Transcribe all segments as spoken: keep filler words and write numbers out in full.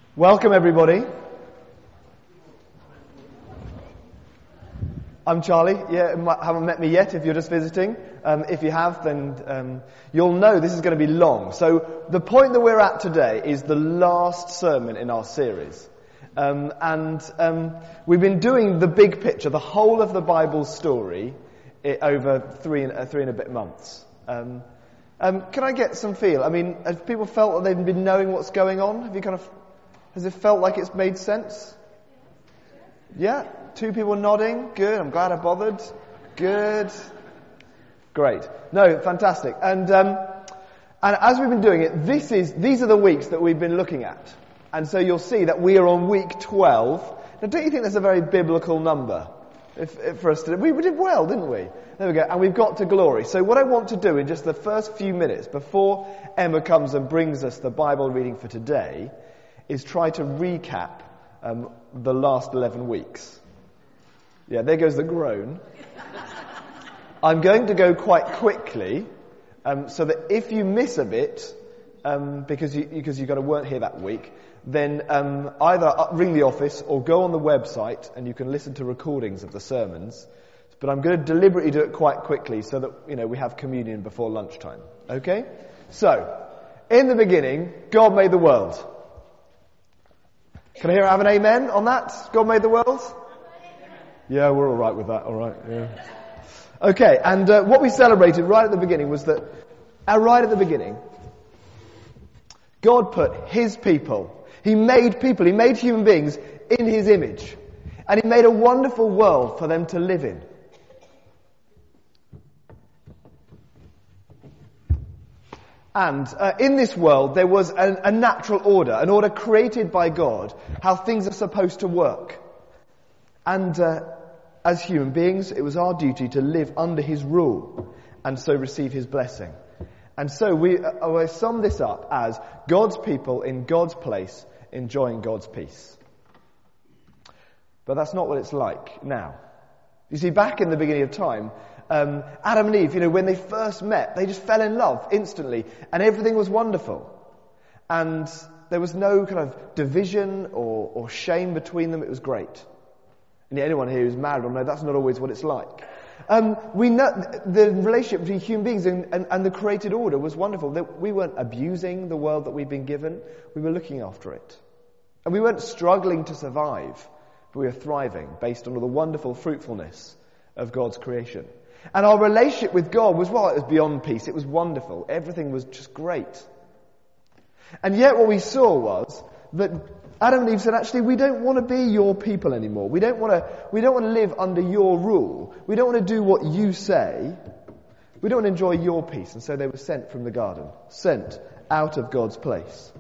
Welcome, everybody. I'm Charlie. Yeah, you haven't met me yet if you're just visiting. Um, if you have, then um, you'll know this is going to be long. So the point that we're at today is the last sermon in our series. Um, and um, we've been doing the big picture, the whole of the Bible story, it, over three and, uh, three and a bit months. Um, um, can I get some feel? I mean, have people felt that they've been knowing what's going on? Have you kind of... Has it felt like it's made sense? Yeah? Two people nodding? Good. I'm glad I bothered. Good. Great. No, fantastic. And um, and as we've been doing it, this is these are the weeks that we've been looking at. And so you'll see that we are on week twelve. Now, don't you think that's a very biblical number if, if for us to... We, we did well, didn't we? There we go. And we've got to glory. So what I want to do in just the first few minutes, before Emma comes and brings us the Bible reading for today, is try to recap um, the last eleven weeks. Yeah, there goes the groan. I'm going to go quite quickly, um, so that if you miss a bit, um, because you because you got to weren't here that week, then um, either ring the office or go on the website and you can listen to recordings of the sermons. But I'm going to deliberately do it quite quickly so that you know we have communion before lunchtime. Okay? So, in the beginning, God made the world. Can I hear have an amen on that? God made the world? Yeah, we're all right with that. All right. Yeah. Okay, and uh, what we celebrated right at the beginning was that, uh, right at the beginning, God put His people. He made people. He made human beings in His image, and He made a wonderful world for them to live in. And uh, in this world, there was a, a natural order, an order created by God, how things are supposed to work. And uh, as human beings, it was our duty to live under His rule and so receive His blessing. And so we uh, I sum this up as God's people in God's place, enjoying God's peace. But that's not what it's like now. You see, back in the beginning of time, Um, Adam and Eve, you know, when they first met, they just fell in love instantly, and everything was wonderful. And there was no kind of division or, or shame between them. It was great. And anyone here who's married will know that's not always what it's like. Um, we know the relationship between human beings and, and, and the created order was wonderful. That we weren't abusing the world that we've been given. We were looking after it. And we weren't struggling to survive, but we were thriving based on all the wonderful fruitfulness of God's creation. And our relationship with God was, well, it was beyond peace. It was wonderful. Everything was just great. And yet what we saw was that Adam and Eve said, actually, we don't want to be your people anymore. We don't want to, we don't want to live under your rule. We don't want to do what you say. We don't want to enjoy your peace. And so they were sent from the garden, sent out of God's place.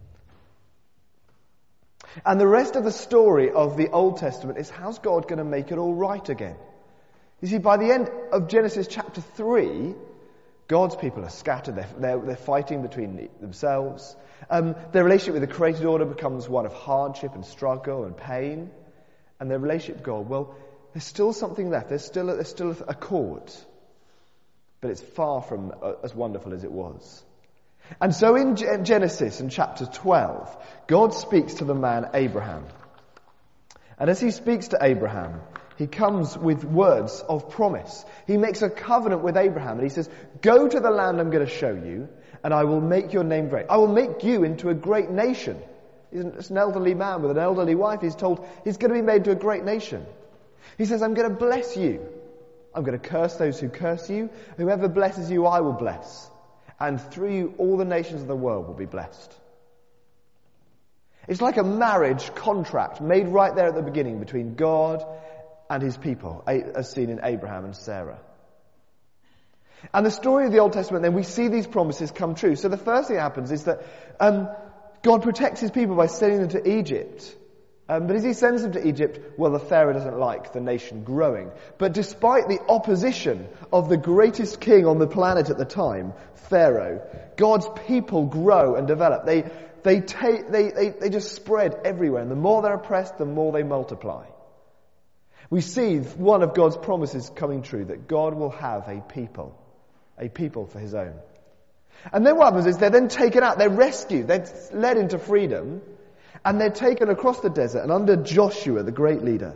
And the rest of the story of the Old Testament is, how's God going to make it all right again? You see, by the end of Genesis chapter three, God's people are scattered. They're, they're, they're fighting between themselves. Um, their relationship with the created order becomes one of hardship and struggle and pain. And their relationship with God, well, there's still something left. There's still a, there's still a, a chord. But it's far from uh, as wonderful as it was. And so in G- Genesis in chapter twelve, God speaks to the man Abraham. And as He speaks to Abraham, He comes with words of promise. He makes a covenant with Abraham and He says, go to the land I'm going to show you and I will make your name great. I will make you into a great nation. He's an elderly man with an elderly wife. He's told he's going to be made to a great nation. He says, I'm going to bless you. I'm going to curse those who curse you. Whoever blesses you, I will bless. And through you, all the nations of the world will be blessed. It's like a marriage contract made right there at the beginning between God and His people, as seen in Abraham and Sarah. And the story of the Old Testament, then we see these promises come true. So the first thing that happens is that um, God protects His people by sending them to Egypt. Um, but as He sends them to Egypt, well, the Pharaoh doesn't like the nation growing. But despite the opposition of the greatest king on the planet at the time, Pharaoh, God's people grow and develop. They they take they they, they just spread everywhere. And the more they're oppressed, the more they multiply. We see one of God's promises coming true, that God will have a people, a people for His own. And then what happens is they're then taken out, they're rescued, they're led into freedom, And they're taken across the desert, and under Joshua, the great leader,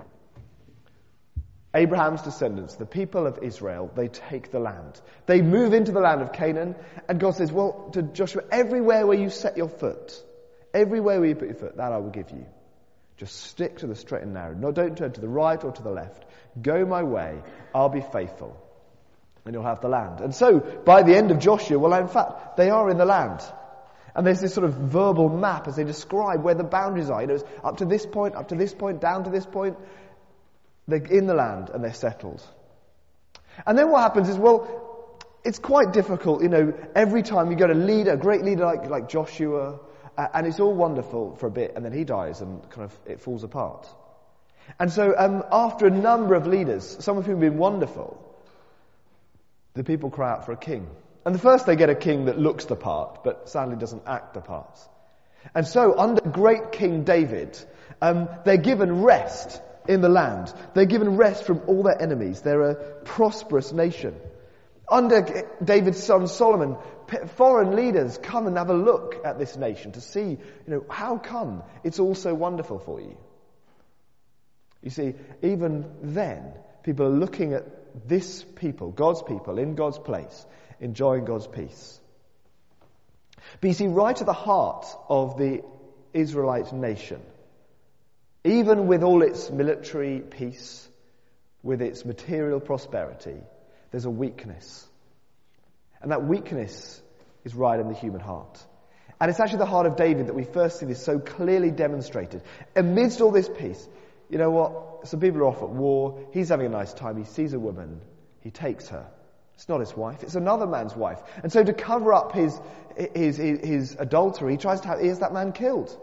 Abraham's descendants, the people of Israel, they take the land. They move into the land of Canaan, and God says, well, to Joshua, everywhere where you set your foot, everywhere where you put your foot, that I will give you. Just stick to the straight and narrow. No, don't turn to the right or to the left. Go my way, I'll be faithful, and you'll have the land. And so, by the end of Joshua, well, in fact, they are in the land. And there's this sort of verbal map as they describe where the boundaries are. You know, it's up to this point, up to this point, down to this point. They're in the land and they're settled. And then what happens is, well, it's quite difficult, you know, every time you get a leader, a great leader like, like Joshua, uh, and it's all wonderful for a bit, and then he dies and kind of it falls apart. And so um, after a number of leaders, some of whom have been wonderful, the people cry out for a king. And the first they get a king that looks the part, but sadly doesn't act the part. And so under great King David, um, they're given rest in the land. They're given rest from all their enemies. They're a prosperous nation. Under David's son Solomon, foreign leaders come and have a look at this nation to see, you know, how come it's all so wonderful for you? You see, even then, people are looking at this people, God's people, in God's place, enjoying God's peace. But you see, right at the heart of the Israelite nation, even with all its military peace, with its material prosperity, there's a weakness. And that weakness is right in the human heart. And it's actually the heart of David that we first see this so clearly demonstrated. Amidst all this peace, you know what? Some people are off at war. He's having a nice time. He sees a woman. He takes her. It's not his wife. It's another man's wife. And so to cover up his his his, his adultery, he tries to have, he has that man killed.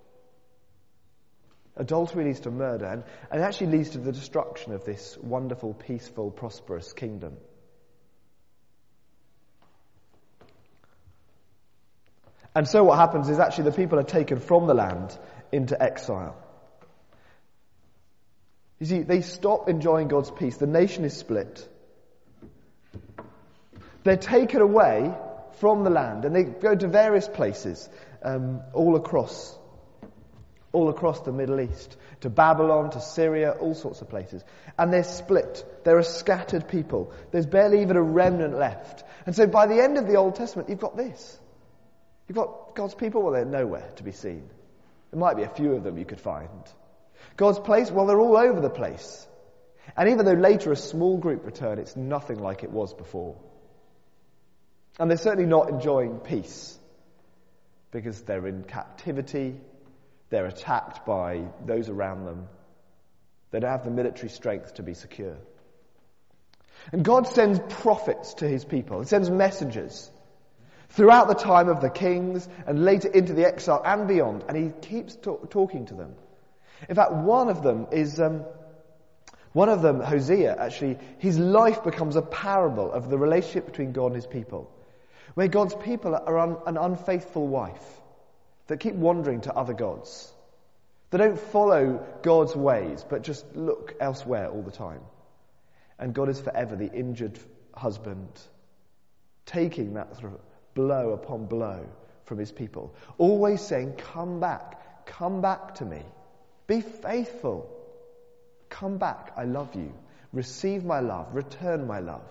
Adultery leads to murder, and, and it actually leads to the destruction of this wonderful, peaceful, prosperous kingdom. And so what happens is actually the people are taken from the land into exile. You see, they stop enjoying God's peace. The nation is split. They're taken away from the land, and they go to various places um, all across all across the Middle East, to Babylon, to Syria, all sorts of places. And they're split. They're a scattered people. There's barely even a remnant left. And so by the end of the Old Testament, you've got this. You've got God's people, well, they're nowhere to be seen. There might be a few of them you could find. God's place, well, they're all over the place. And even though later a small group return, it's nothing like it was before. And they're certainly not enjoying peace, because they're in captivity. They're attacked by those around them. They don't have the military strength to be secure. And God sends prophets to his people. He sends messengers throughout the time of the kings and later into the exile and beyond. And he keeps to- talking to them. In fact, one of them is, um, one of them, Hosea, actually, his life becomes a parable of the relationship between God and his people, where God's people are un- an unfaithful wife that keep wandering to other gods. They don't follow God's ways, but just look elsewhere all the time. And God is forever the injured husband, taking that sort of blow upon blow from his people. Always saying, come back, come back to me. Be faithful. Come back, I love you. Receive my love, return my love.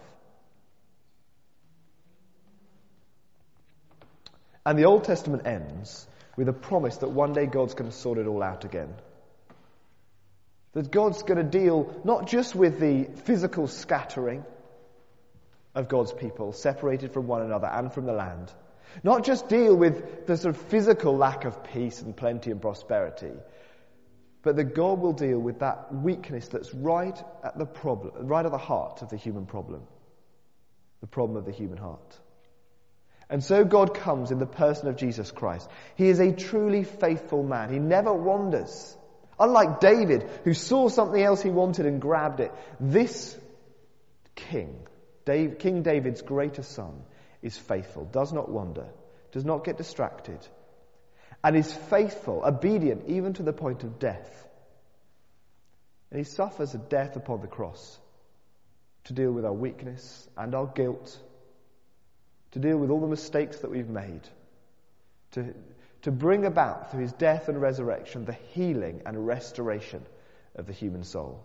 And the Old Testament ends with a promise that one day God's going to sort it all out again. That God's going to deal not just with the physical scattering of God's people, separated from one another and from the land. Not just deal with the sort of physical lack of peace and plenty and prosperity, but that God will deal with that weakness that's right at the problem, right at the heart of the human problem. The problem of the human heart. And so God comes in the person of Jesus Christ. He is a truly faithful man. He never wanders. Unlike David, who saw something else he wanted and grabbed it, this king, Dave, King David's greatest son, is faithful, does not wander, does not get distracted, and is faithful, obedient, even to the point of death. And he suffers a death upon the cross to deal with our weakness and our guilt, to deal with all the mistakes that we've made, to, to bring about through his death and resurrection the healing and restoration of the human soul.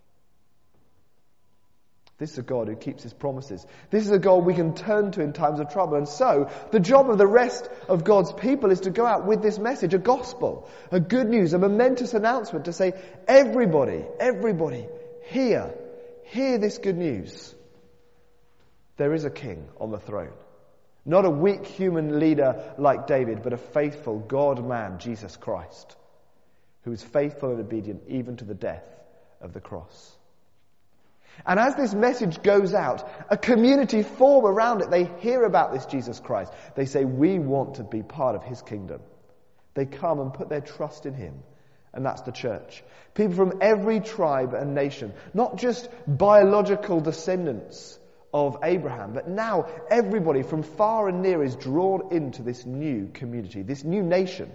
This is a God who keeps his promises. This is a God we can turn to in times of trouble. And so, the job of the rest of God's people is to go out with this message, a gospel, a good news, a momentous announcement to say, everybody, everybody, hear, hear this good news. There is a king on the throne. Not a weak human leader like David, but a faithful God-man, Jesus Christ, who is faithful and obedient even to the death of the cross. And as this message goes out, a community form around it. They hear about this Jesus Christ. They say, we want to be part of his kingdom. They come and put their trust in him. And that's the church. People from every tribe and nation, not just biological descendants of Abraham, but now everybody from far and near is drawn into this new community, this new nation.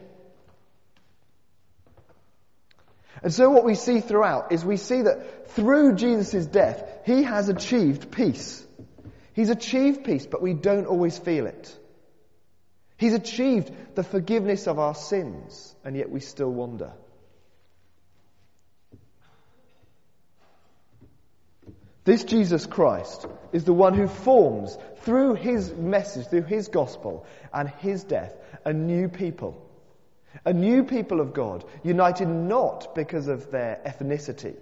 And so what we see throughout is we see that through Jesus' death, he has achieved peace. He's achieved peace, but we don't always feel it. He's achieved the forgiveness of our sins, and yet we still wander. This Jesus Christ is the one who forms, through his message, through his gospel and his death, a new people. A new people of God, united not because of their ethnicity,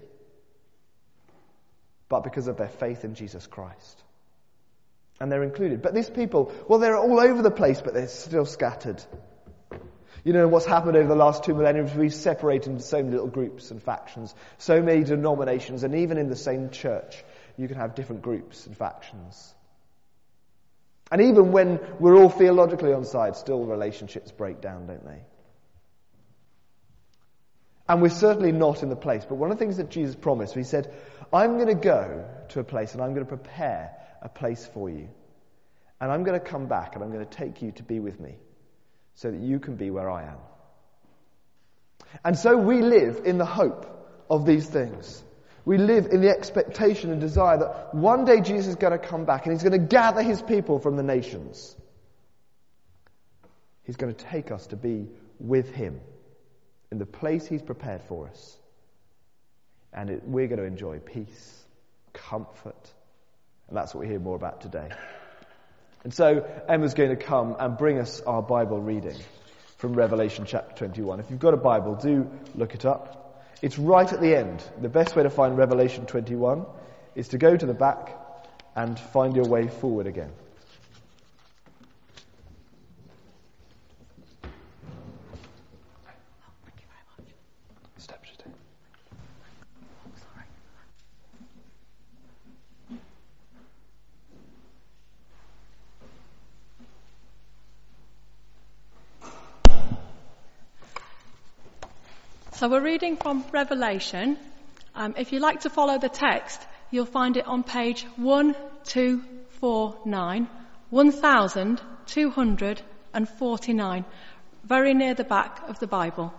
but because of their faith in Jesus Christ. And they're included. But these people, well, they're all over the place, but they're still scattered. You know, what's happened over the last two millennia is we've separated into so many little groups and factions, so many denominations, and even in the same church, you can have different groups and factions. And even when we're all theologically on side, still relationships break down, don't they? And we're certainly not in the place. But one of the things that Jesus promised, he said, I'm going to go to a place and I'm going to prepare a place for you. And I'm going to come back and I'm going to take you to be with me so that you can be where I am. And so we live in the hope of these things. We live in the expectation and desire that one day Jesus is going to come back and he's going to gather his people from the nations. He's going to take us to be with him in the place he's prepared for us. And it, we're going to enjoy peace, comfort. And that's what we hear more about today. And so Emma's going to come and bring us our Bible reading from Revelation chapter twenty-one. If you've got a Bible, do look it up. It's right at the end. The best way to find Revelation twenty-one is to go to the back and find your way forward again. So we're reading from Revelation. Um, if you like to follow the text, you'll find it on page one two four nine, one thousand two hundred forty-nine, very near the back of the Bible.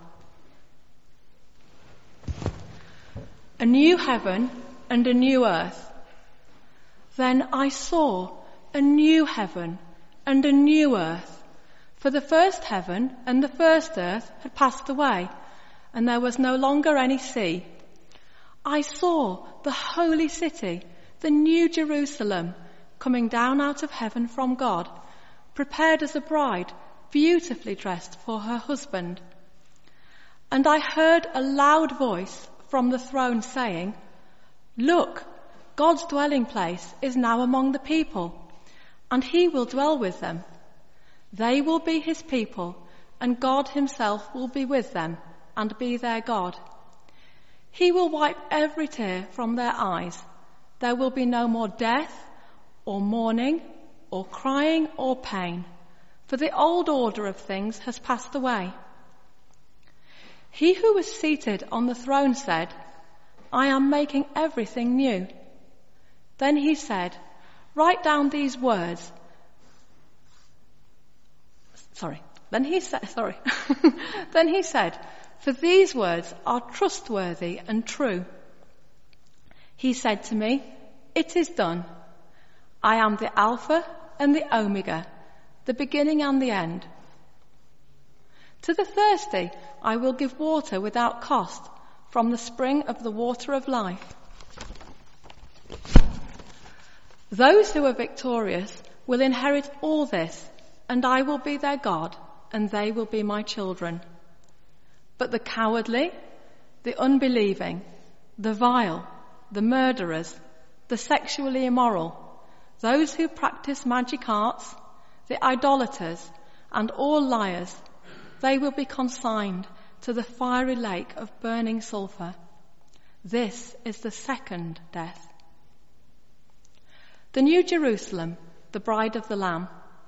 A new heaven and a new earth. Then I saw a new heaven and a new earth, for the first heaven and the first earth had passed away, and there was no longer any sea. I saw the holy city, the new Jerusalem, coming down out of heaven from God, prepared as a bride, beautifully dressed for her husband. And I heard a loud voice from the throne saying, "Look, God's dwelling place is now among the people, and he will dwell with them. They will be his people, and God himself will be with them and be their God. He will wipe every tear from their eyes. There will be no more death, or mourning, or crying, or pain, for the old order of things has passed away." He who was seated on the throne said, "I am making everything new." Then he said, "Write down these words." Sorry. Then he said, sorry. Then he said, "For these words are trustworthy and true." He said to me, "It is done. I am the Alpha and the Omega, the beginning and the end." To the thirsty I will give water without cost from the spring of the water of life. Those who are victorious will inherit all this, and I will be their God, and they will be my children. But the cowardly, the unbelieving, the vile, the murderers, the sexually immoral, those who practice magic arts, the idolaters, and all liars, they will be consigned to the fiery lake of burning sulphur. This is the second death. The New Jerusalem, the bride of the Lamb.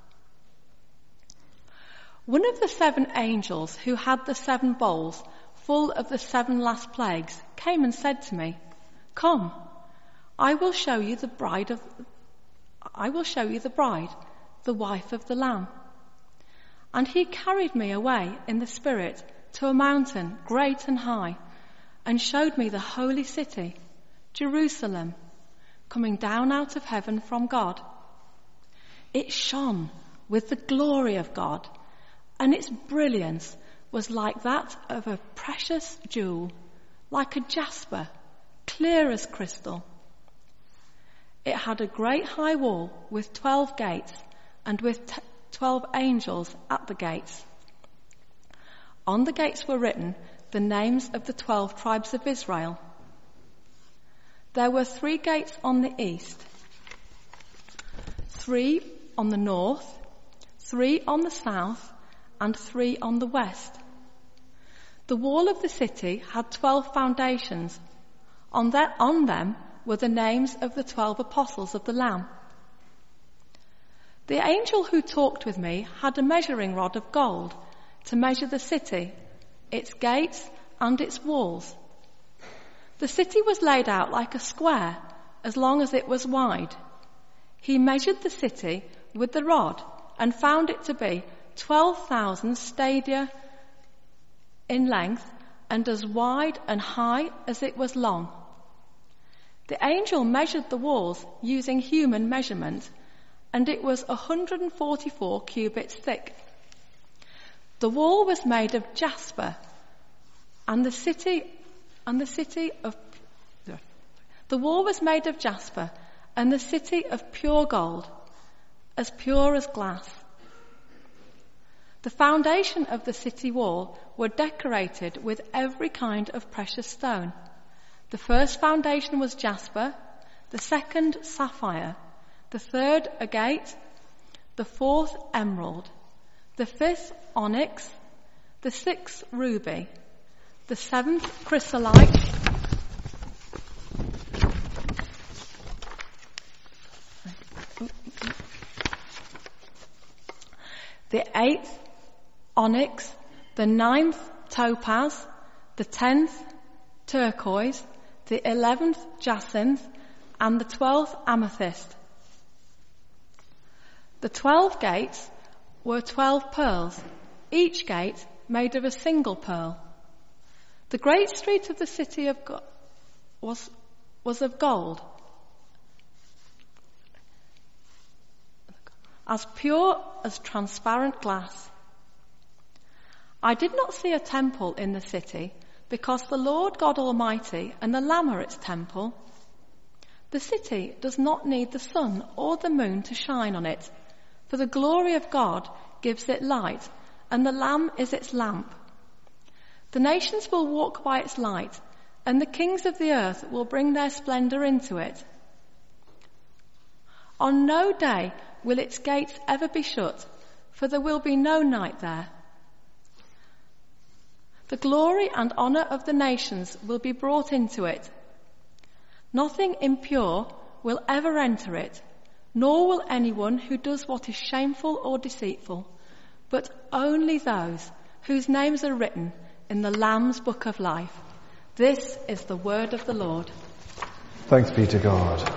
One of the seven angels who had the seven bowls full of the seven last plagues came and said to me, "Come, I will show you the bride of I will show you the bride, the wife of the Lamb." And he carried me away in the Spirit to a mountain great and high, and showed me the holy city, Jerusalem, coming down out of heaven from God. It shone with the glory of God, and its brilliance was like that of a precious jewel, like a jasper, clear as crystal. It had a great high wall with twelve gates, and with t- twelve angels at the gates. On the gates were written the names of the twelve tribes of Israel. There were three gates on the east, three on the north, three on the south, and three on the west. The wall of the city had twelve foundations. On, that, on them were the names of the twelve apostles of the Lamb. The angel who talked with me had a measuring rod of gold to measure the city, its gates and its walls. The city was laid out like a square, as long as it was wide. He measured the city with the rod and found it to be twelve thousand stadia in length and as wide and high as it was long. The angel measured the walls using human measurement, and it was one hundred forty-four cubits thick. The wall was made of jasper, and the city and the city of the wall was made of jasper, and the city of pure gold, as pure as glass. The foundation of the city wall were decorated with every kind of precious stone. The first foundation was jasper, the second sapphire, the third agate, the fourth emerald, the fifth onyx, the sixth ruby, the seventh chrysolite, the eighth onyx, the ninth topaz, the tenth turquoise, the eleventh jacinth, and the twelfth amethyst. The twelve gates were twelve pearls, each gate made of a single pearl. The great street of the city of God was, was of gold, as pure as transparent glass. I did not see a temple in the city, because the Lord God Almighty and the Lamb are its temple. The city does not need the sun or the moon to shine on it, for the glory of God gives it light, and the Lamb is its lamp. The nations will walk by its light, and the kings of the earth will bring their splendor into it. On no day will its gates ever be shut, for there will be no night there. The glory and honor of the nations will be brought into it. Nothing impure will ever enter it, nor will anyone who does what is shameful or deceitful, but only those whose names are written in the Lamb's book of life. This is the word of the Lord. Thanks be to God.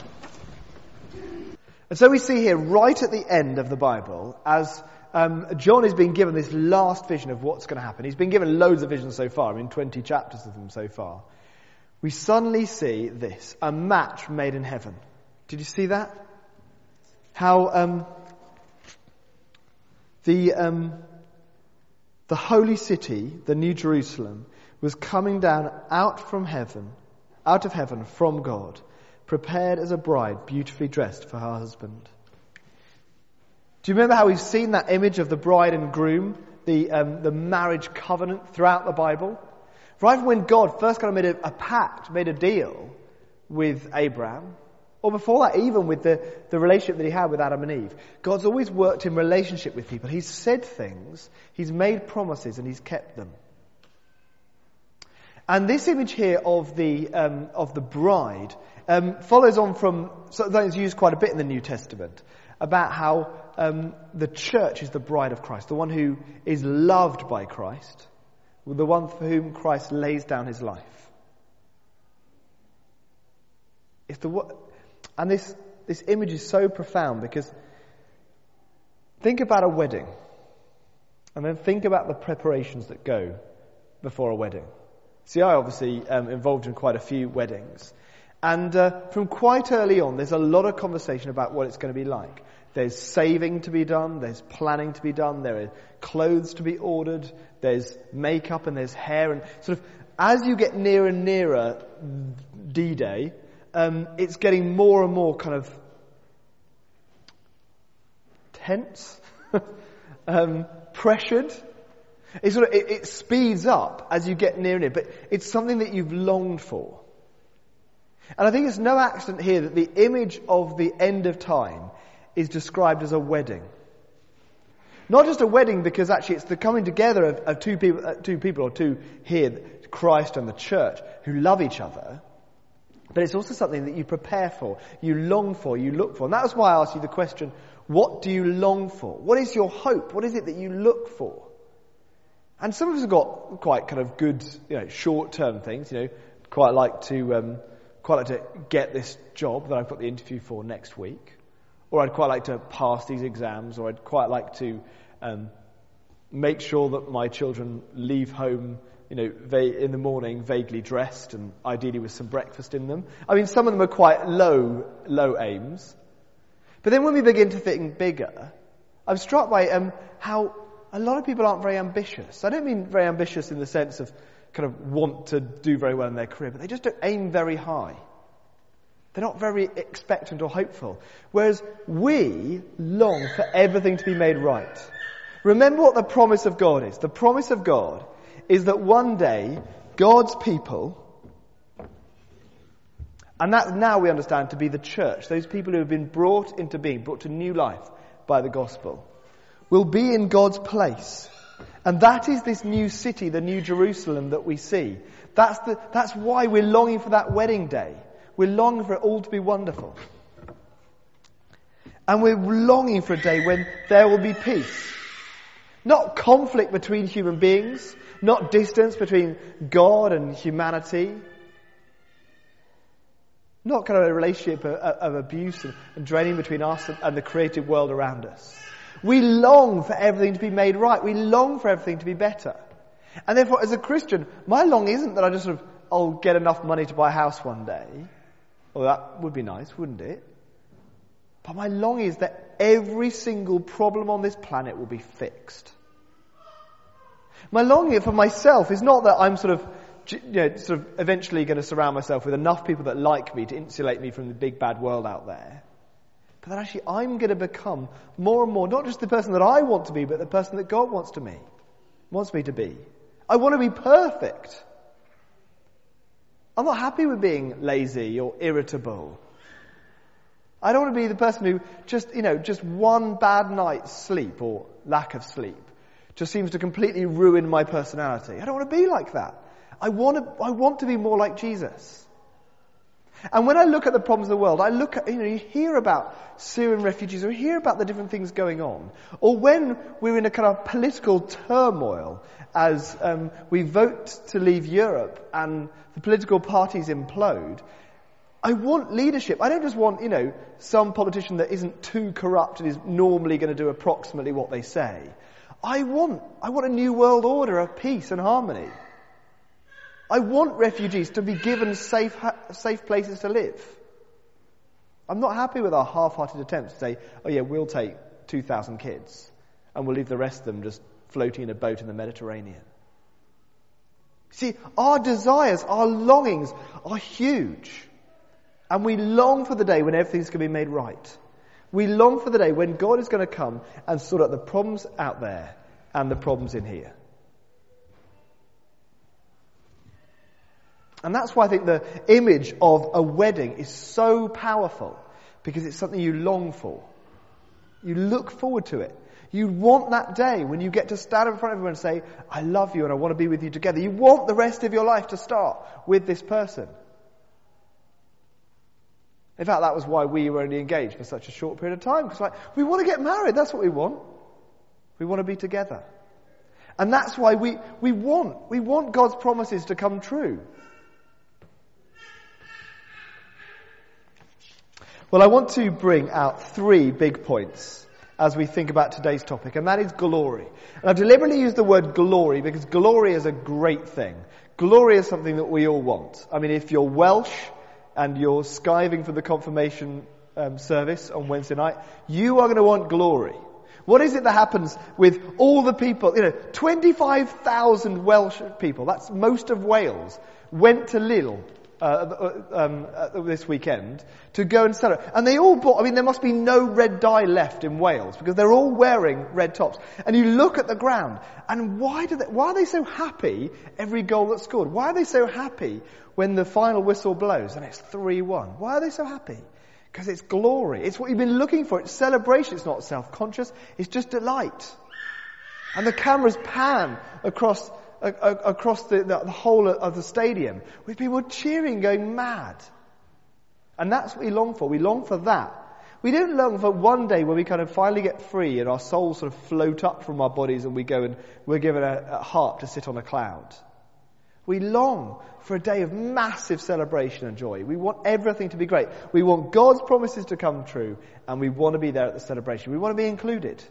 And so we see here, right at the end of the Bible, as um, John is being given this last vision of what's going to happen. He's been given loads of visions so far, I mean twenty chapters of them so far. We suddenly see this, a match made in heaven. Did you see that? How um, the um, The holy city, the New Jerusalem, was coming down out from heaven, out of heaven from God, prepared as a bride beautifully dressed for her husband. Do you remember how we've seen that image of the bride and groom, the um, the marriage covenant throughout the Bible? Right from when God first kind of made a, a pact, made a deal with Abraham, or before that even with the, the relationship that he had with Adam and Eve. God's always worked in relationship with people. He's said things, he's made promises, and he's kept them. And this image here of the um, of the bride um, follows on from something that's used quite a bit in the New Testament, about how um, the church is the bride of Christ, the one who is loved by Christ, the one for whom Christ lays down his life. It's the and this this image is so profound, because think about a wedding, and then think about the preparations that go before a wedding. See, I obviously um, involved in quite a few weddings. And uh, from quite early on, there's a lot of conversation about what it's going to be like. There's saving to be done, there's planning to be done, there are clothes to be ordered, there's makeup and there's hair. And sort of, as you get nearer and nearer D-Day, um, it's getting more and more kind of tense, um, pressured. It sort of, it, it speeds up as you get near it, but it's something that you've longed for. And I think it's no accident here that the image of the end of time is described as a wedding. Not just a wedding because actually it's the coming together of, of two people, uh, two people or two here, Christ and the church, who love each other. But it's also something that you prepare for, you long for, you look for. And that's why I asked you the question, what do you long for? What is your hope? What is it that you look for? And some of us have got quite kind of good, you know, short-term things. You know, quite like to, um, quite like to get this job that I've got the interview for next week, or I'd quite like to pass these exams, or I'd quite like to um, make sure that my children leave home, you know, va- in the morning vaguely dressed and ideally with some breakfast in them. I mean, some of them are quite low, low aims. But then when we begin to think bigger, I'm struck by um, how a lot of people aren't very ambitious. I don't mean very ambitious in the sense of kind of want to do very well in their career, but they just don't aim very high. They're not very expectant or hopeful. Whereas we long for everything to be made right. Remember what the promise of God is. The promise of God is that one day God's people, and that now we understand to be the church, those people who have been brought into being, brought to new life by the gospel, will be in God's place. And that is this new city, the New Jerusalem that we see. That's the, that's why we're longing for that wedding day. We're longing for it all to be wonderful. And we're longing for a day when there will be peace. Not conflict between human beings, not distance between God and humanity. Not kind of a relationship of, of abuse and, and draining between us and, and the created world around us. We long for everything to be made right. We long for everything to be better. And therefore, as a Christian, my long isn't that I just sort of, I'll get enough money to buy a house one day. Well, that would be nice, wouldn't it? But my long is that every single problem on this planet will be fixed. My longing for myself is not that I'm sort of, you know, sort of eventually going to surround myself with enough people that like me to insulate me from the big bad world out there. But that actually I'm going to become more and more, not just the person that I want to be, but the person that God wants to me, wants me to be. I want to be perfect. I'm not happy with being lazy or irritable. I don't want to be the person who just, you know, just one bad night's sleep or lack of sleep just seems to completely ruin my personality. I don't want to be like that. I want to, I want to be more like Jesus. And when I look at the problems of the world, I look at, you know, you hear about Syrian refugees, or you hear about the different things going on. Or when we're in a kind of political turmoil as um, we vote to leave Europe and the political parties implode, I want leadership. I don't just want, you know, some politician that isn't too corrupt and is normally going to do approximately what they say. I want, I want a new world order of peace and harmony. I want refugees to be given safe, safe places to live. I'm not happy with our half-hearted attempts to say, oh yeah, we'll take two thousand kids and we'll leave the rest of them just floating in a boat in the Mediterranean. See, our desires, our longings are huge. And we long for the day when everything's going to be made right. We long for the day when God is going to come and sort out the problems out there and the problems in here. And that's why I think the image of a wedding is so powerful, because it's something you long for. You look forward to it. You want that day when you get to stand in front of everyone and say, I love you and I want to be with you together. You want the rest of your life to start with this person. In fact, that was why we were only engaged for such a short period of time. Because like, we want to get married. That's what we want. We want to be together. And that's why we, we want, we want God's promises to come true. Well, I want to bring out three big points as we think about today's topic, and that is glory. And I've deliberately used the word glory because glory is a great thing. Glory is something that we all want. I mean, if you're Welsh and you're skiving for the confirmation um, service on Wednesday night, you are going to want glory. What is it that happens with all the people, you know, twenty-five thousand Welsh people, that's most of Wales, went to Lille Uh, um, uh, this weekend to go and celebrate. And they all bought, I mean, there must be no red dye left in Wales because they're all wearing red tops. And you look at the ground, and why do they, why are they so happy every goal that's scored? Why are they so happy when the final whistle blows and it's three one? Why are they so happy? Because it's glory. It's what you've been looking for. It's celebration. It's not self-conscious. It's just delight. And the cameras pan across across the, the, the whole of the stadium with people cheering, going mad. And that's what we long for. We long for that. We don't long for one day where we kind of finally get free and our souls sort of float up from our bodies and we go and we're given a, a harp to sit on a cloud. We long for a day of massive celebration and joy. We want everything to be great. We want God's promises to come true, and we want to be there at the celebration. We want to be included.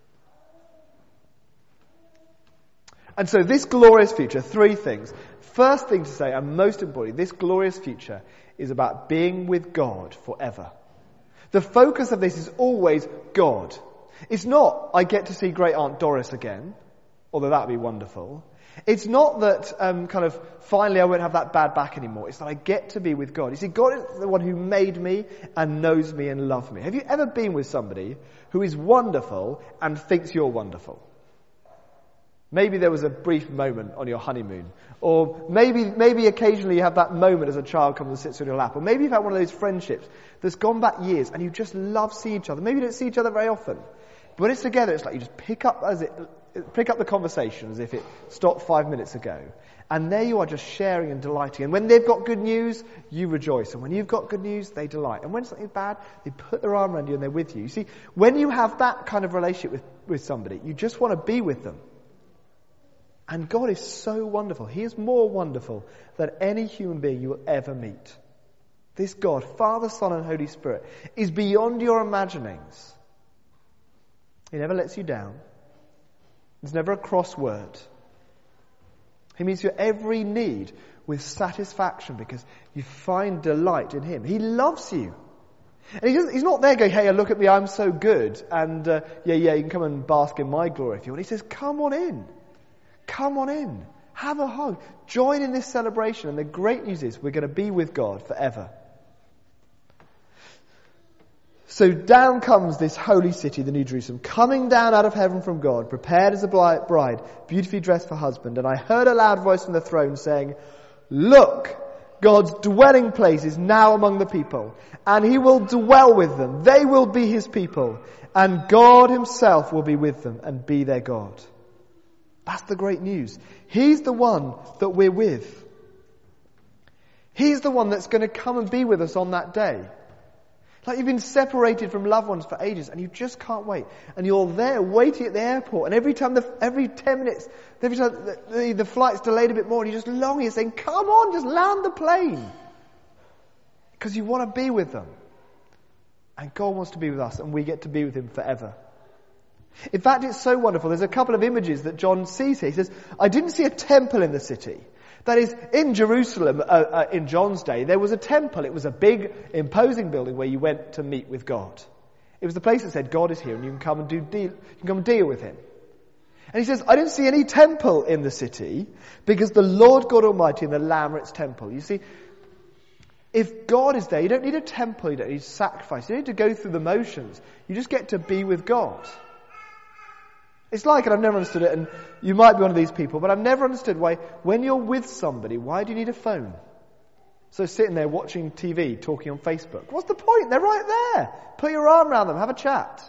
And so this glorious future, three things. First thing to say, and most importantly, this glorious future is about being with God forever. The focus of this is always God. It's not, I get to see great Aunt Doris again, although that would be wonderful. It's not that um, kind of, finally I won't have that bad back anymore. It's that I get to be with God. You see, God is the one who made me and knows me and loves me. Have you ever been with somebody who is wonderful and thinks you're wonderful? Maybe there was a brief moment on your honeymoon. Or maybe maybe occasionally you have that moment as a child comes and sits on your lap. Or maybe you've had one of those friendships that's gone back years and you just love seeing each other. Maybe you don't see each other very often. But when it's together, it's like you just pick up as it pick up the conversation as if it stopped five minutes ago. And there you are just sharing and delighting. And when they've got good news, you rejoice. And when you've got good news, they delight. And when something's bad, they put their arm around you and they're with you. You see, when you have that kind of relationship with, with somebody, you just want to be with them. And God is so wonderful. He is more wonderful than any human being you will ever meet. This God, Father, Son, and Holy Spirit, is beyond your imaginings. He never lets you down. There's never a crossword. He meets your every need with satisfaction because you find delight in Him. He loves you. And he he's not there going, hey, look at me, I'm so good. And uh, yeah, yeah, you can come and bask in my glory if you want. He says, come on in. Come on in. Have a hug. Join in this celebration. And the great news is we're going to be with God forever. So down comes this holy city, the New Jerusalem, coming down out of heaven from God, prepared as a bride, beautifully dressed for husband. And I heard a loud voice from the throne saying, look, God's dwelling place is now among the people, and He will dwell with them. They will be His people, and God Himself will be with them and be their God. That's the great news. He's the one that we're with. He's the one that's going to come and be with us on that day. Like you've been separated from loved ones for ages and you just can't wait. And you're there waiting at the airport, and every time, the, every ten minutes, every time the, the, the flight's delayed a bit more and you're just longing and saying, come on, just land the plane. Because you want to be with them. And God wants to be with us, and we get to be with Him forever. In fact, it's so wonderful. There's a couple of images that John sees here. He says, I didn't see a temple in the city. That is, in Jerusalem, uh, uh, in John's day, there was a temple. It was a big, imposing building where you went to meet with God. It was the place that said, God is here and you can come and do deal, you can come and deal with Him. And he says, I don't see any temple in the city because the Lord God Almighty and the Lamb are its temple. You see, if God is there, you don't need a temple, you don't need sacrifice, you don't need to go through the motions. You just get to be with God. It's like, and I've never understood it, and you might be one of these people, but I've never understood why, when you're with somebody, why do you need a phone? So sitting there watching T V, talking on Facebook. What's the point? They're right there. Put your arm around them, have a chat.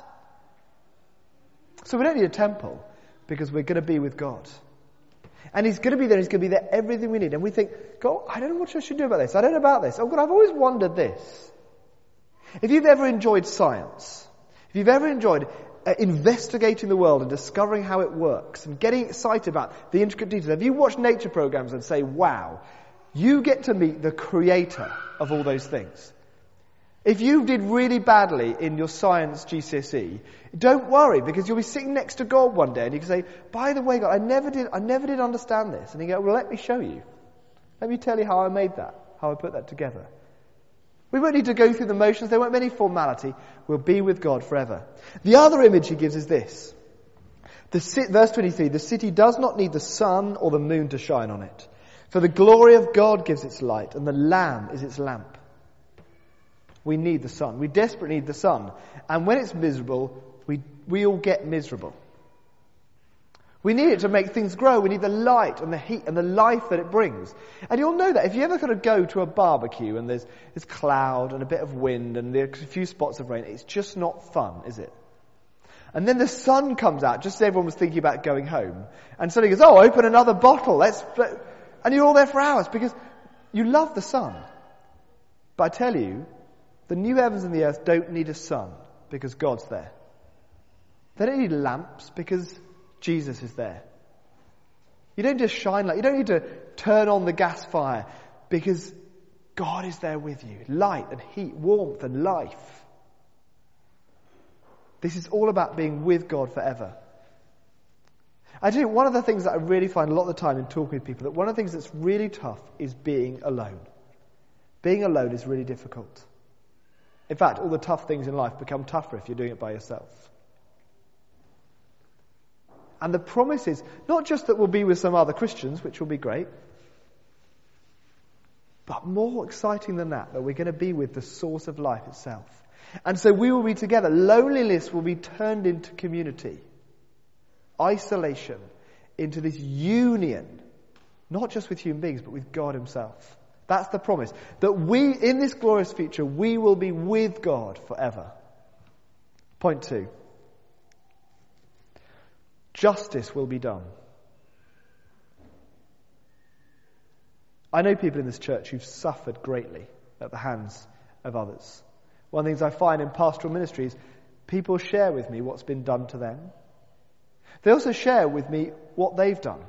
So we don't need a temple because we're going to be with God. And He's going to be there, He's going to be there everything we need. And we think, God, I don't know what I should do about this. I don't know about this. Oh God, I've always wondered this. If you've ever enjoyed science, if you've ever enjoyed uh, investigating the world and discovering how it works and getting excited about the intricate details, if you watch nature programs and say, wow, you get to meet the creator of all those things. If you did really badly in your science G C S E, don't worry, because you'll be sitting next to God one day and you can say, by the way, God, I never did, I never did understand this. And you go, well, let me show you. Let me tell you how I made that, how I put that together. We won't need to go through the motions. There won't be any formality. We'll be with God forever. The other image he gives is this. The, verse twenty-three, the city does not need the sun or the moon to shine on it. For the glory of God gives its light, and the Lamb is its lamp. We need the sun. We desperately need the sun. And when it's miserable, we, we all get miserable. We need it to make things grow. We need the light and the heat and the life that it brings. And you'll know that if you ever kind of go to a barbecue and there's, there's cloud and a bit of wind and there's a few spots of rain, it's just not fun, is it? And then the sun comes out, just as everyone was thinking about going home. And somebody goes, oh, open another bottle. Let's... And you're all there for hours because you love the sun. But I tell you, the new heavens and the earth don't need a sun because God's there. They don't need lamps because Jesus is there. You don't just shine light. You don't need to turn on the gas fire because God is there with you. Light and heat, warmth and life. This is all about being with God forever. I tell you, one of the things that I really find a lot of the time in talking with people, that one of the things that's really tough is being alone. Being alone is really difficult. In fact, all the tough things in life become tougher if you're doing it by yourself. And the promise is not just that we'll be with some other Christians, which will be great, but more exciting than that, that we're going to be with the source of life itself. And so we will be together. Loneliness will be turned into community. Isolation into this union, not just with human beings, but with God Himself. That's the promise. That we, in this glorious future, we will be with God forever. Point two. Justice will be done. I know people in this church who've suffered greatly at the hands of others. One of the things I find in pastoral ministry is people share with me what's been done to them. They also share with me what they've done.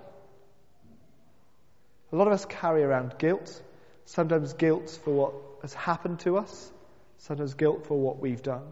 A lot of us carry around guilt, sometimes guilt for what has happened to us, sometimes guilt for what we've done.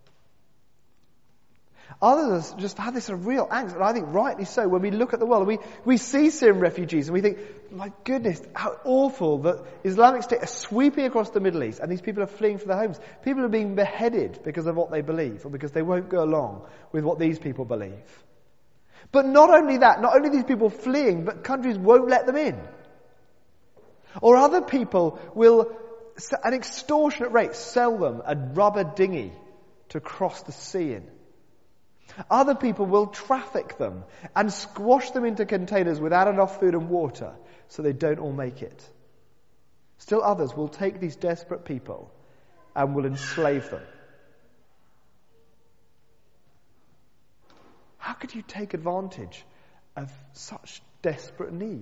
Others just have this sort of real angst, and I think rightly so, when we look at the world, and we, we see Syrian refugees, and we think, my goodness, how awful that Islamic State are sweeping across the Middle East, and these people are fleeing for their homes. People are being beheaded because of what they believe, or because they won't go along with what these people believe. But not only that, not only these people fleeing, but countries won't let them in. Or other people will, at an extortionate rate, sell them a rubber dinghy to cross the sea in. Other people will traffic them and squash them into containers without enough food and water so they don't all make it. Still others will take these desperate people and will enslave them. How could you take advantage of such desperate need?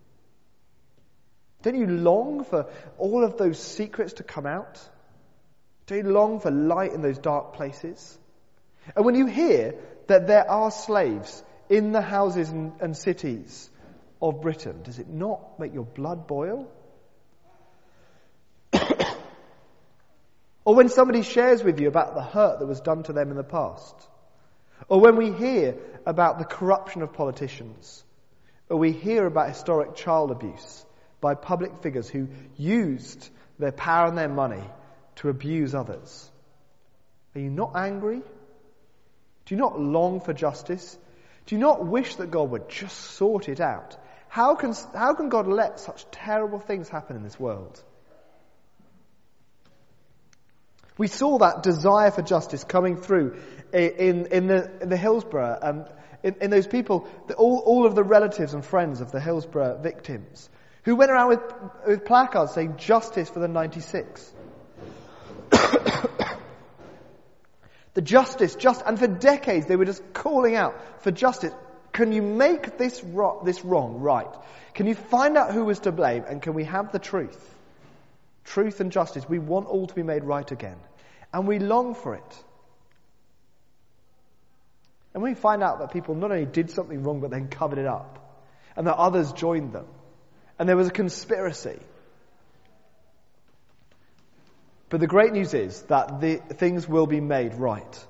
Don't you long for all of those secrets to come out? Don't you long for light in those dark places? And when you hear that there are slaves in the houses and, and cities of Britain, does it not make your blood boil? Or when somebody shares with you about the hurt that was done to them in the past? Or when we hear about the corruption of politicians? Or we hear about historic child abuse by public figures who used their power and their money to abuse others? Are you not angry? Do you not long for justice? Do you not wish that God would just sort it out? How can, how can God let such terrible things happen in this world? We saw that desire for justice coming through in, in, the, in the Hillsborough, um, in, in those people, the, all, all of the relatives and friends of the Hillsborough victims, who went around with, with placards saying justice for the ninety-six. The justice, just, and for decades they were just calling out for justice. Can you make this, ro- this wrong right? Can you find out who was to blame, and can we have the truth? Truth and justice. We want all to be made right again. And we long for it. And we find out that people not only did something wrong, but then covered it up. And that others joined them. And there was a conspiracy. But the great news is that the things will be made right.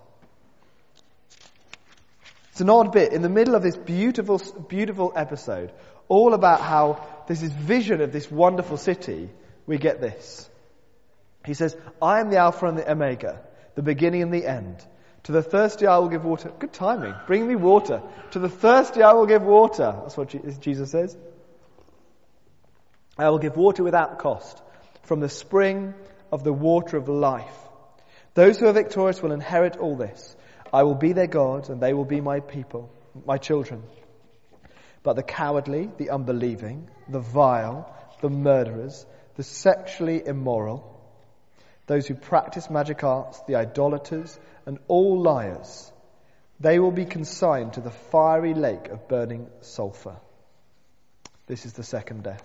It's an odd bit in the middle of this beautiful, beautiful episode, all about how there's this vision of this wonderful city. We get this. He says, I am the Alpha and the Omega, the beginning and the end. To the thirsty I will give water. Good timing. Bring me water. To the thirsty I will give water. That's what Jesus says. I will give water without cost from the spring of the water of life. Those who are victorious will inherit all this. I will be their God and they will be my people, my children. But the cowardly, the unbelieving, the vile, the murderers, the sexually immoral, those who practice magic arts, the idolaters, and all liars, they will be consigned to the fiery lake of burning sulfur. This is the second death.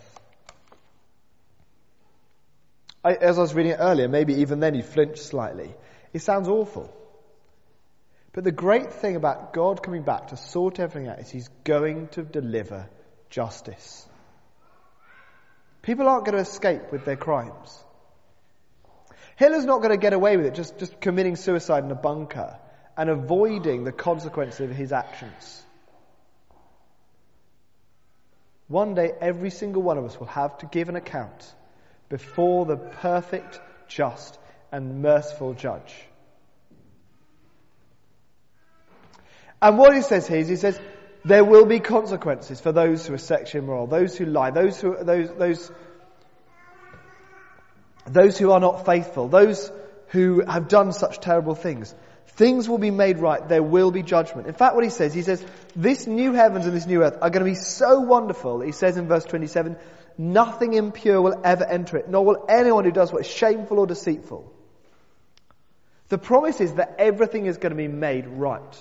I, as I was reading it earlier, maybe even then you flinched slightly. It sounds awful. But the great thing about God coming back to sort everything out is he's going to deliver justice. People aren't going to escape with their crimes. Hitler's not going to get away with it just, just committing suicide in a bunker and avoiding the consequences of his actions. One day, every single one of us will have to give an account before the perfect, just, and merciful judge. And what he says here is, he says, there will be consequences for those who are sexually immoral, those who lie, those who those those those who are not faithful, those who have done such terrible things. Things will be made right. There will be judgment. In fact, what he says, he says, this new heavens and this new earth are going to be so wonderful. He says in verse twenty-seven, nothing impure will ever enter it, nor will anyone who does what is shameful or deceitful. The promise is that everything is going to be made right.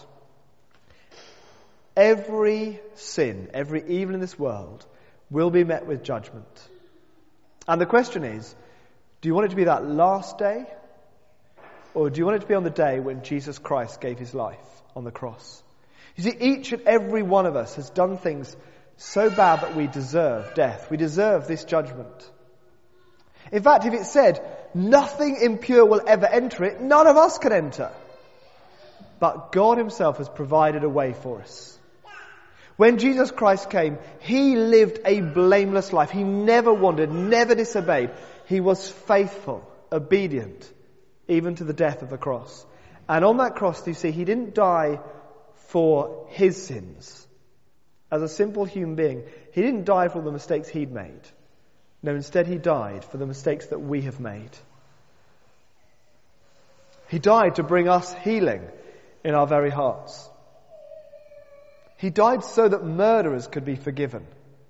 Every sin, every evil in this world will be met with judgment. And the question is, do you want it to be that last day? Or do you want it to be on the day when Jesus Christ gave his life on the cross? You see, each and every one of us has done things so bad that we deserve death. We deserve this judgment. In fact, if it said, nothing impure will ever enter it, none of us could enter. But God himself has provided a way for us. When Jesus Christ came, he lived a blameless life. He never wandered, never disobeyed. He was faithful, obedient, even to the death of the cross. And on that cross, you see, he didn't die for his sins. As a simple human being, he didn't die for the mistakes he'd made. No, instead he died for the mistakes that we have made. He died to bring us healing in our very hearts. He died so that murderers could be forgiven.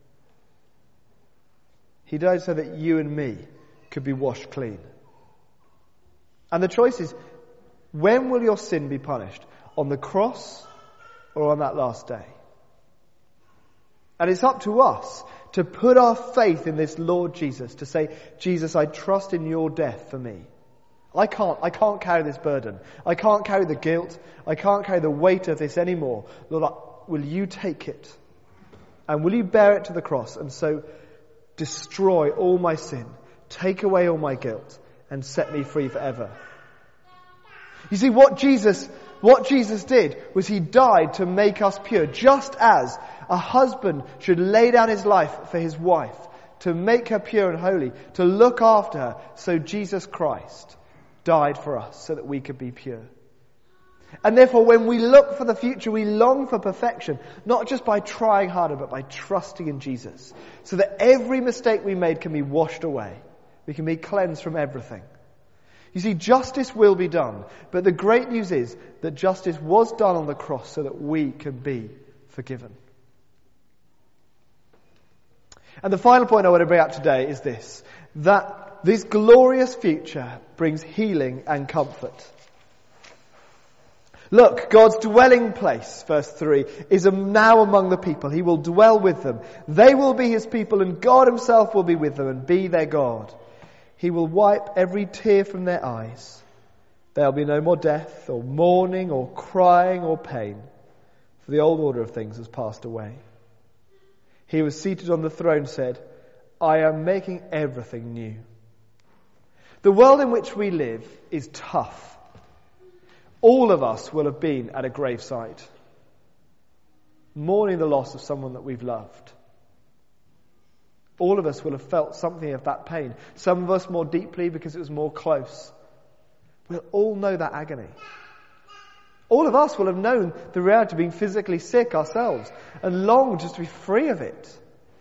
He died so that you and me could be washed clean. And the choice is, when will your sin be punished? On the cross or on that last day? And it's up to us to put our faith in this Lord Jesus, to say, Jesus, I trust in your death for me. I can't, I can't carry this burden. I can't carry the guilt. I can't carry the weight of this anymore. Lord, I, will you take it? And will you bear it to the cross and so destroy all my sin, take away all my guilt, and set me free forever? You see, what Jesus, what Jesus did was he died to make us pure, just as a husband should lay down his life for his wife, to make her pure and holy, to look after her. So Jesus Christ died for us so that we could be pure. And therefore, when we look for the future, we long for perfection, not just by trying harder, but by trusting in Jesus, so that every mistake we made can be washed away. We can be cleansed from everything. You see, justice will be done, but the great news is that justice was done on the cross so that we can be forgiven. And the final point I want to bring out today is this, that this glorious future brings healing and comfort. Look, God's dwelling place, verse three, is now among the people. He will dwell with them. They will be his people, and God himself will be with them and be their God. He will wipe every tear from their eyes. There will be no more death, or mourning, or crying, or pain, for the old order of things has passed away. He who was seated on the throne said, I am making everything new. The world in which we live is tough. All of us will have been at a gravesite, mourning the loss of someone that we've loved. All of us will have felt something of that pain. Some of us more deeply because it was more close. We'll all know that agony. All of us will have known the reality of being physically sick ourselves and long just to be free of it.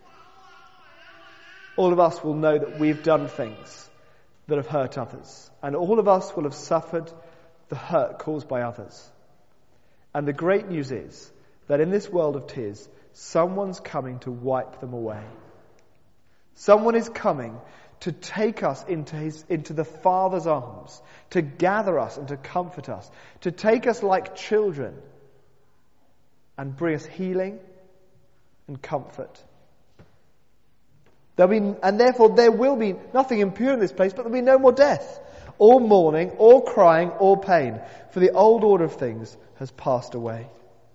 All of us will know that we've done things that have hurt others. And all of us will have suffered the hurt caused by others. And the great news is that in this world of tears, someone's coming to wipe them away. Someone is coming to take us into his, into the Father's arms, to gather us and to comfort us, to take us like children and bring us healing and comfort. There'll be, and therefore there will be nothing impure in this place, but there'll be no more death, or mourning, or crying, or pain, for the old order of things has passed away.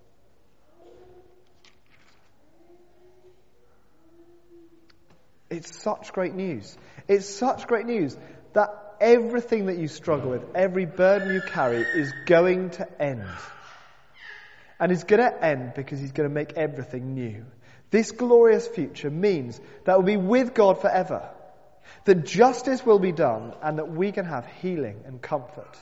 It's such great news. It's such great news that everything that you struggle with, every burden you carry is going to end. And it's going to end because he's going to make everything new. This glorious future means that we'll be with God forever. That justice will be done and that we can have healing and comfort.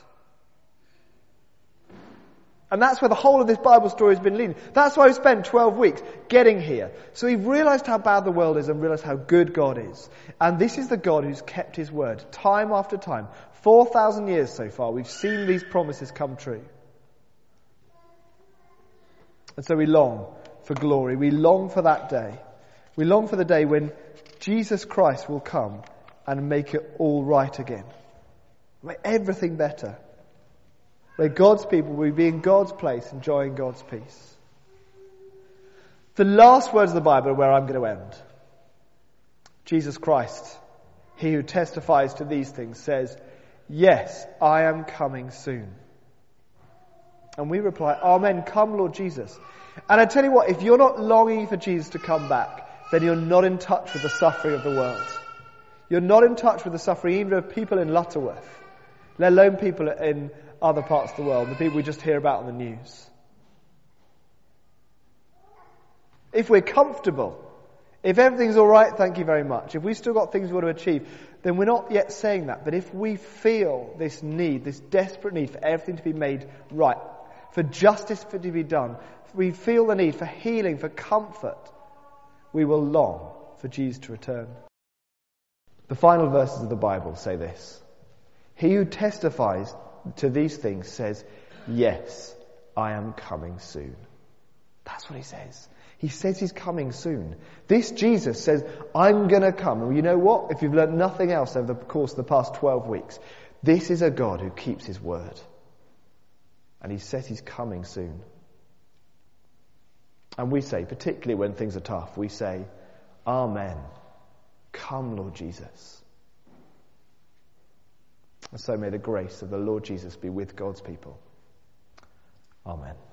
And that's where the whole of this Bible story has been leading. That's why we spent twelve weeks getting here. So we've realised how bad the world is and realised how good God is. And this is the God who's kept his word time after time. four thousand years so far, we've seen these promises come true. And so we long for glory. We long for that day. We long for the day when Jesus Christ will come and make it all right again. Make everything better. Where God's people will be in God's place, enjoying God's peace. The last words of the Bible are where I'm going to end. Jesus Christ, he who testifies to these things, says, yes, I am coming soon. And we reply, Amen, come Lord Jesus. And I tell you what, if you're not longing for Jesus to come back, then you're not in touch with the suffering of the world. You're not in touch with the suffering even of people in Lutterworth, let alone people in other parts of the world, the people we just hear about on the news. If we're comfortable, if everything's all right, thank you very much. If we've still got things we want to achieve, then we're not yet saying that. But if we feel this need, this desperate need for everything to be made right, for justice to be done, we feel the need for healing, for comfort, we will long for Jesus to return. The final verses of the Bible say this. He who testifies to these things says, yes, I am coming soon. That's what he says. He says he's coming soon. This Jesus says, I'm going to come. And you know what? If you've learned nothing else over the course of the past twelve weeks, this is a God who keeps his word. And he says he's coming soon. And we say, particularly when things are tough, we say, Amen. Come, Lord Jesus. And so may the grace of the Lord Jesus be with God's people. Amen.